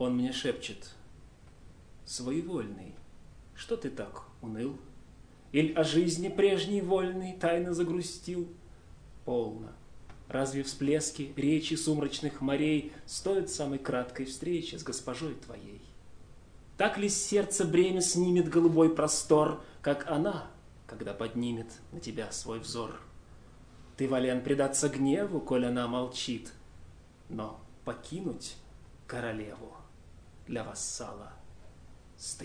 Он мне шепчет: своевольный, что ты так уныл? Иль о жизни прежней вольной тайно загрустил? Полно. Разве всплески речи сумрачных морей стоят самой краткой встречи с госпожой твоей? Так ли сердце бремя снимет голубой простор, как она, когда поднимет на тебя свой взор? Ты волен предаться гневу, коль она молчит, но покинуть королеву для вассала стыд.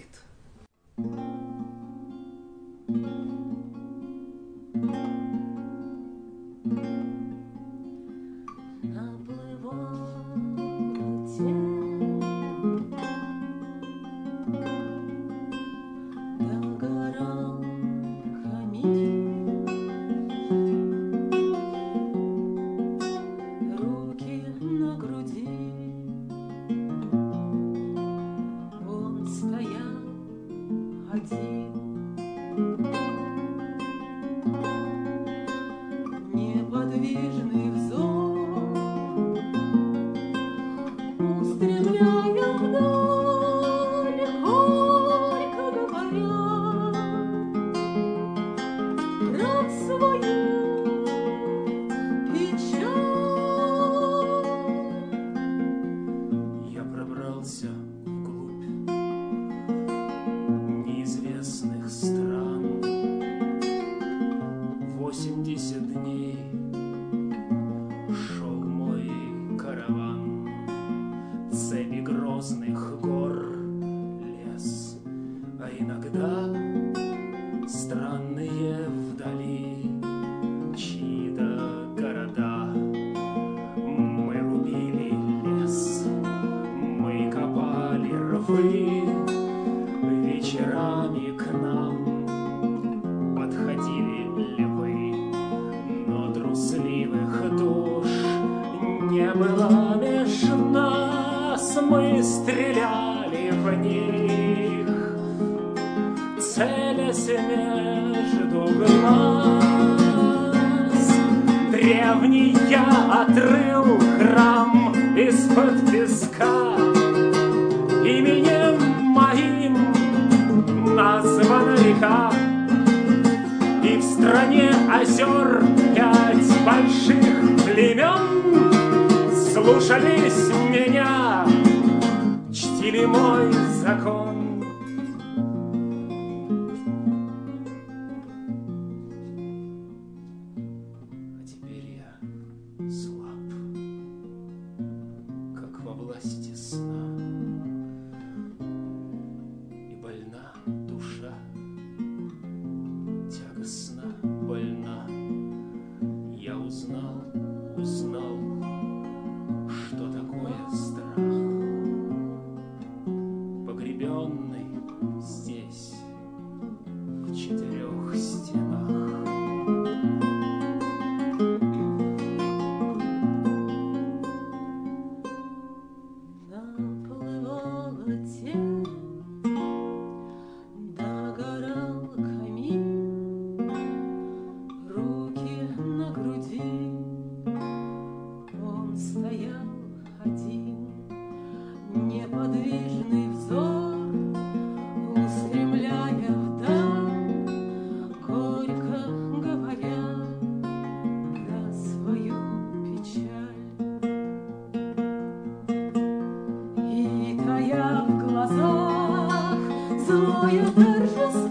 Неподвижный взор, устремляя вдаль, горько говоря про свою печаль. Я пробрался вглубь неизвестных стран. 80 дней шел мой караван, цепи грозных гор, лес, а иногда странные вдали чьи-то города. Мы рубили лес, мы копали рвы, вечерами к нам подходили львы, но трусливых душ не было меж нас. Мы стреляли в них, целясь между глаз. Древний я отрыл храм из-под песка, именем моим названа река. И в стране озер 5 больших племен слушались меня, чтили мой закон. А теперь я слаб, как во власти сна, и больна душа, тягостна, больна. Я узнал, что такое страх, погребенный здесь, в 4 стенах. Наплывала тень, догорал камин, руки на груди, он стоял один. Неподвижный взор, устремляя вдаль, горько говоря про свою печаль. И тая в глазах злое торжество,